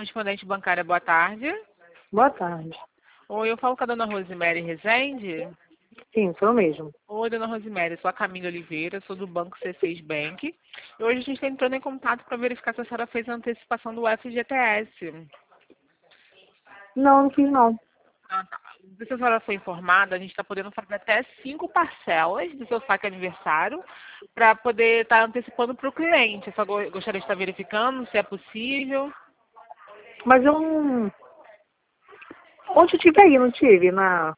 correspondente bancária, boa tarde. Boa tarde. Oi, eu falo com a dona Rosemary Rezende. Sim, sou eu mesmo. Oi, dona Rosemary, sou a Camila Oliveira, sou do Banco C6 Bank. E hoje a gente está entrando em contato para verificar se a senhora fez a antecipação do FGTS. Não, não fiz não. Ah, tá. Se a senhora foi informada, a gente está podendo fazer até 5 parcelas do seu saque aniversário para poder estar antecipando para o cliente. Eu só gostaria de estar verificando se é possível. Mas eu não... Onde eu tive aí, não tive?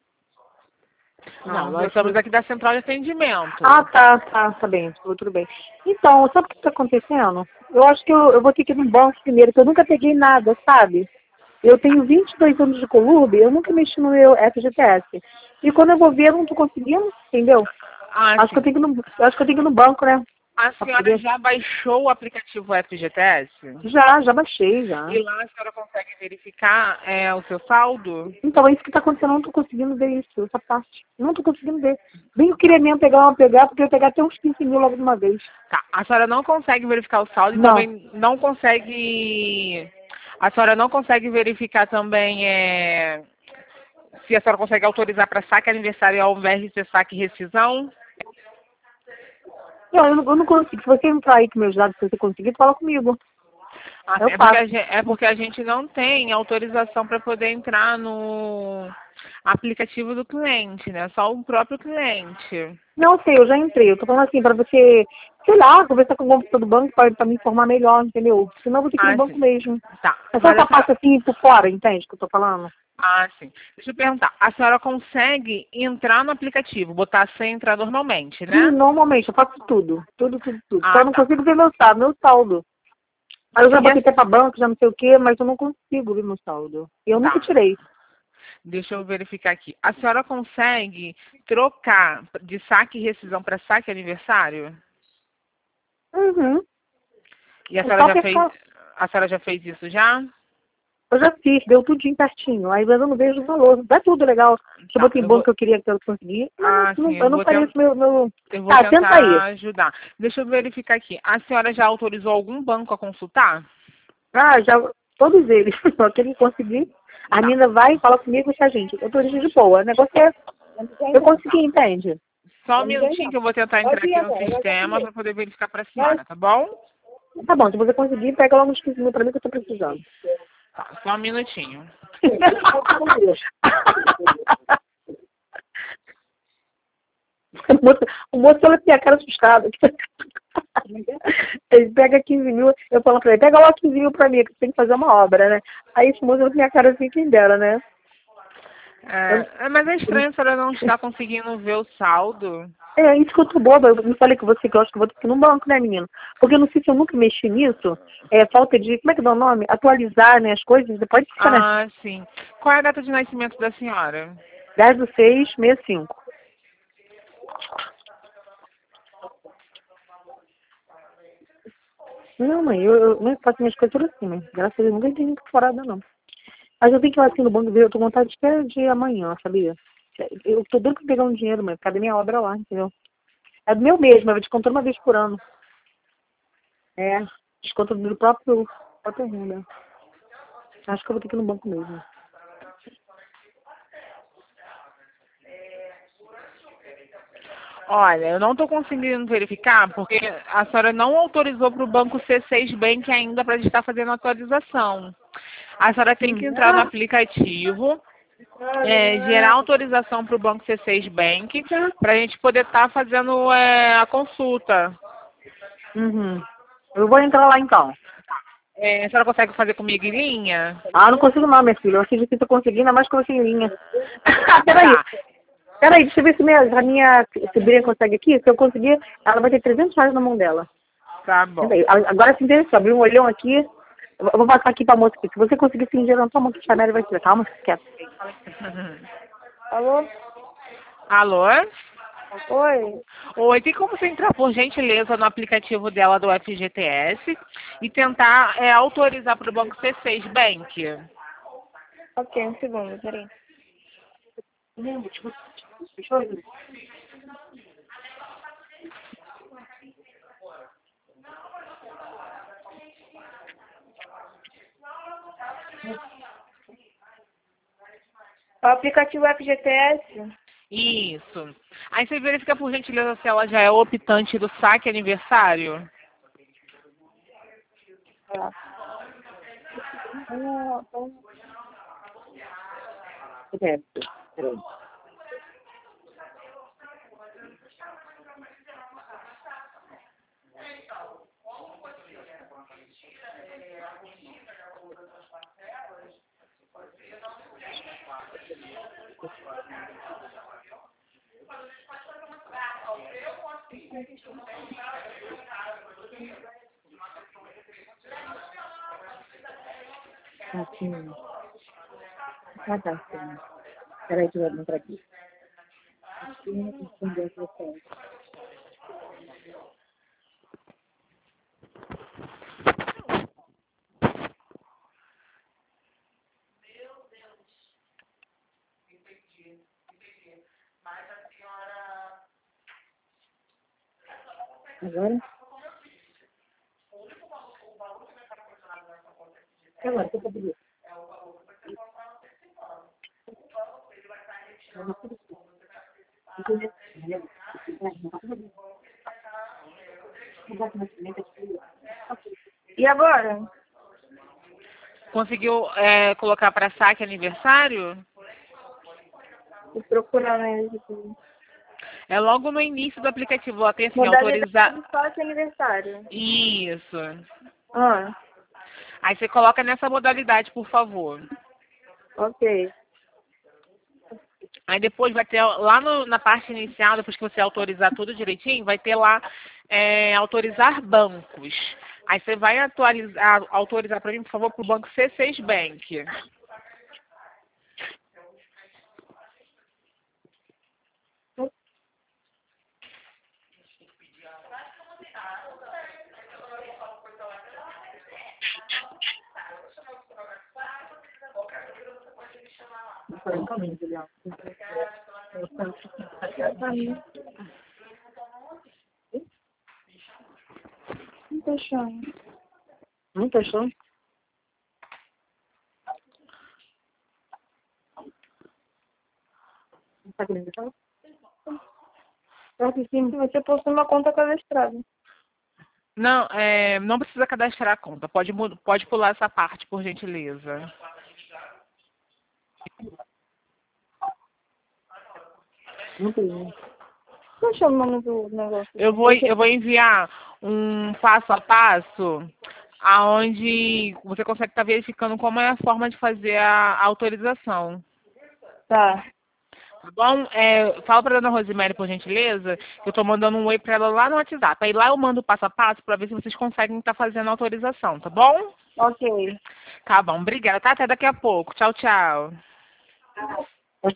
Não, nós estamos aqui da central de atendimento. Ah, tá bem, tudo bem. Então, sabe o que está acontecendo? Eu acho que eu vou ter que ir no banco primeiro, porque eu nunca peguei nada, sabe? Eu tenho 22 anos de Colurb, eu nunca mexi no meu FGTS. E quando eu vou ver, eu não estou conseguindo, entendeu? Acho que eu tenho que ir no banco, né? A senhora já baixou o aplicativo FGTS? Já baixei, já. E lá a senhora consegue verificar o seu saldo? Então, é isso que está acontecendo, eu não estou conseguindo ver isso, essa parte. Não estou conseguindo ver. Bem, eu queria mesmo pegar, porque eu ia pegar até uns 15 mil logo de uma vez. Tá, a senhora não consegue verificar o saldo e também não consegue... A senhora não consegue verificar também se a senhora consegue autorizar para saque aniversário ao invés de ser saque e rescisão? Não, eu não consigo. Se você entrar aí com meus dados, se você conseguir, fala comigo. É porque a gente não tem autorização para poder entrar no aplicativo do cliente, né? Só o próprio cliente. Não sei, eu já entrei. Eu tô falando assim, para você, sei lá, conversar com o computador do banco para me informar melhor, entendeu? Senão eu vou ter que ir no banco mesmo. Tá. É só essa parte assim por fora, entende o que eu tô falando? Ah, sim. Deixa eu perguntar. A senhora consegue entrar no aplicativo, botar sem entrar normalmente, né? Sim, normalmente, eu faço tudo. Tudo. Ah, Só não consigo ver meu saldo. Aí eu já botei até pra banco, já não sei o quê, mas eu não consigo ver meu saldo. Eu nunca tirei. Deixa eu verificar aqui. A senhora consegue trocar de saque e rescisão para saque aniversário? Uhum. E a senhora já fez isso já? Eu já fiz, deu tudinho pertinho. Aí eu não vejo o valor. Dá tudo legal. Eu botei banco que eu queria que eu conseguisse. Eu não falei isso meu... Eu vou tentar ajudar. Deixa eu verificar aqui. A senhora já autorizou algum banco a consultar? Ah, já, todos eles. Aquele que conseguir, a menina vai e fala comigo e a gente. Eu tô de boa. O negócio é... Eu consegui, entende? Só um minutinho que eu vou tentar entrar aqui no sistema para poder verificar para a senhora, tá bom? Tá bom, se você conseguir, pega logo uns 15 mil pra mim que eu tô precisando. Tá, só um minutinho. O moço olha pra minha cara assustado. Ele pega 15 mil, eu falo pra ele, pega logo 15 mil pra mim, que você tem que fazer uma obra, né? Aí esse moço olha pra minha cara assim, quem dera, né? Mas é estranho a senhora não estar conseguindo ver o saldo. É, isso que eu tô boba. Eu não falei com você que eu acho que eu vou ter que ir no banco, né, menino? Porque eu não sei se eu nunca mexi nisso. É falta de, como é que dá o nome? Atualizar, né, as coisas. Depois fica, né? Ah, sim. Qual é a data de nascimento da senhora? 10/6/65. Não, mãe, eu não faço minhas coisas tudo assim, mãe. Graças a Deus, nunca entendi muito furada, não. Mas eu tenho que ir lá assim no banco ver, eu tô com vontade de até de amanhã, sabia? Eu tô doido pra pegar um dinheiro, mãe, por causa da minha obra lá, entendeu? É do meu mesmo, eu desconto uma vez por ano. É, desconto do próprio renda. Acho que eu vou ter que ir no banco mesmo. Olha, eu não estou conseguindo verificar porque a senhora não autorizou para o banco C6 Bank ainda para a gente estar fazendo a atualização. A senhora tem que entrar no aplicativo, gerar autorização para o banco C6 Bank para a gente poder estar fazendo a consulta. Uhum. Eu vou entrar lá então. A senhora consegue fazer comigo em linha? Ah, não consigo não, minha filha. Eu acho difícil eu conseguir, ainda mais que eu sem linha. Peraí, deixa eu ver se a minha sobrinha consegue aqui. Se eu conseguir, ela vai ter R$ 300 na mão dela. Tá bom. Agora sim, deixa eu abrir um olhão aqui. Eu vou passar aqui pra moça aqui. Se você conseguir se engerar na sua mão, que a Mary vai tirar. Calma, quieto. Alô? Alô? Oi. Oi, tem como você entrar, por gentileza, no aplicativo dela do FGTS e tentar autorizar para o banco C6 Bank? Ok, um segundo, peraí. O aplicativo FGTS? Isso. Aí você verifica por gentileza se ela já é optante do saque aniversário. Tá. Peraí. Aqui. Ah, tá. Peraí, deixa eu entrar aqui. Aqui, entender o processo. Agora? Agora, o que eu vou pedir? E agora? Conseguiu colocar para saque aniversário? Tô procurando eles aqui. É logo no início do aplicativo. Ela tem assim, Modalidade autorizar. de sócio aniversário. Isso. Ah, Aí você coloca nessa modalidade, por favor. ok. Aí depois vai ter lá na parte inicial, depois que você autorizar tudo direitinho, vai ter lá autorizar bancos. Aí você vai autorizar para mim, por favor, para o banco C6 Bank. Vou fazer um caminho, Julião. Não tô achando. Não tá achando? Não tá querendo deixar? Eu que sim, você possui uma conta cadastrada. Não, não precisa cadastrar a conta. Pode pular essa parte, por gentileza. Não tem. Não achou o nome do negócio. Eu vou enviar um passo a passo aonde você consegue estar verificando como é a forma de fazer a autorização. Tá. Tá bom? Fala para a dona Rosemary, por gentileza, que eu estou mandando um oi para ela lá no WhatsApp. Aí lá eu mando o passo a passo para ver se vocês conseguem estar fazendo a autorização, tá bom? Ok. Tá bom, obrigada. Tá? Até daqui a pouco. Tchau, tchau.